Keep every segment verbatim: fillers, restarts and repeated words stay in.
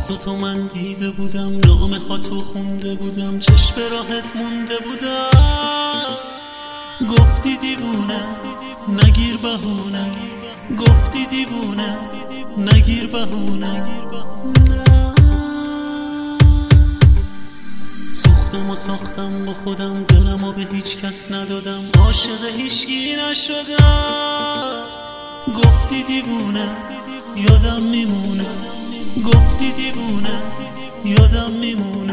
عکساتو من دیده بودم، نامه ها تو خونده بودم، چشم راحت مونده بودم. گفتی دیوونه نگیر بهونه، گفتی دیوونه نگیر بهونه. سوختم و ساختم با خودم، دلمو به هیچ کس ندادم، عاشق هیچکی نشدم. گفتی دیوونه یادم میمونه، گفتی دیوونه یادم میمونه.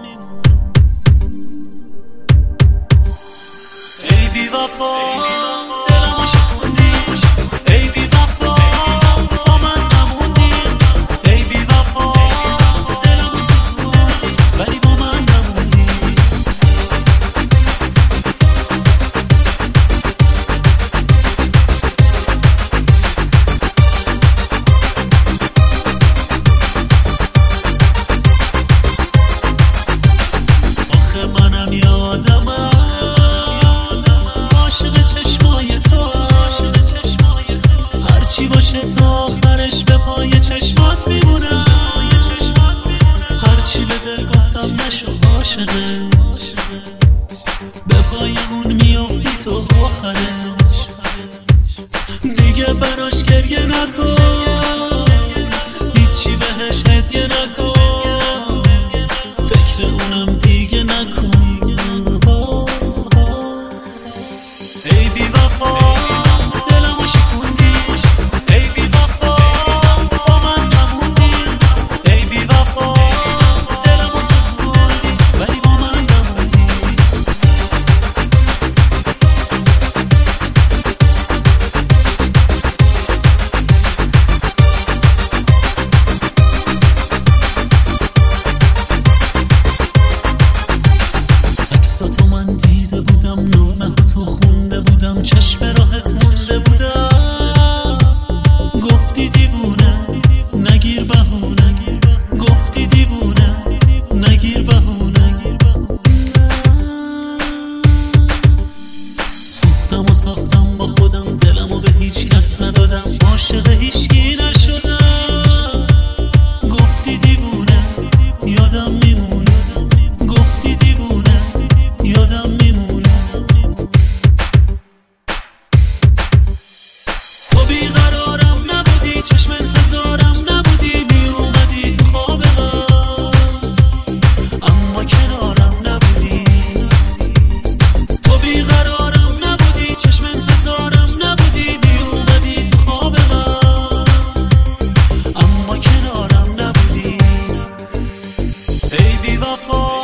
ای بی وفا دلمو شکوندی، ای بی وفا با من نموندی، ای بی وفا دلمو سوزوندی ولی با من نموندی. آخه منم یادمم عاشق چشمای تو، هرچی باشه تا آخرش به پای چشمات میمونم. هرچی به دل گفتم نشو عاشقه، به پای اون میافتی تو آخرش. دیگه براش گریه نکن، هیچی بهش هدیه نکن، فکر اونم دیگه نکن. ای بی وفا دلمو شکوندی، ای بی وفا با من نموندی، ای بی وفا دلمو سوزوندی ولی با من نموندی. عکساتو من دیده بودم، نامه ها تو خونده بودم، چشم راحت مونده بودم. گفتی دیوونه نگیر بهونه، گفتی دیوونه نگیر بهونه. سوختم و ساختم با خودم، دلمو به هیچ کس ندادم، عاشق هیچکی نشدم. گفتی دیوونه یادم میمونه، گفتی دیوونه یادم میمونه. تو بیقرارم نبودی، چشم انتظارم نبودی، می اومدی تو خواب من اما کنارم نبودی. تو بیقرارم نبودی، چشم انتظارم نبودی، می اومدی تو خواب من اما کنارم نبودی. ای بی وفا